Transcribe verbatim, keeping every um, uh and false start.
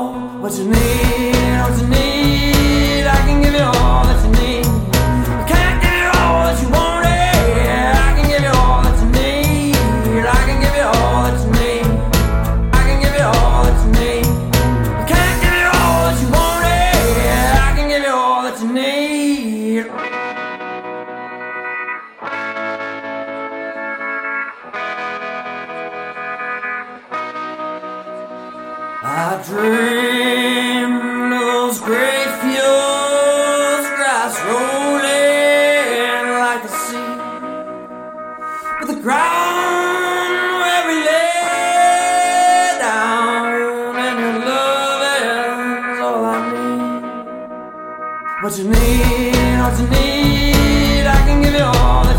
what you need, what you need. I can give you all that you need. I can't give you all that you want, yeah. I can give you all that you need. I can give you all that you need. I can give you all that you need. I can't give you all that you want, yeah. I can give you all that you need. I dream of those great fields, grass rolling like the sea, but the ground where we lay down, and your love is all I need. What you need, what you need, I can give you all.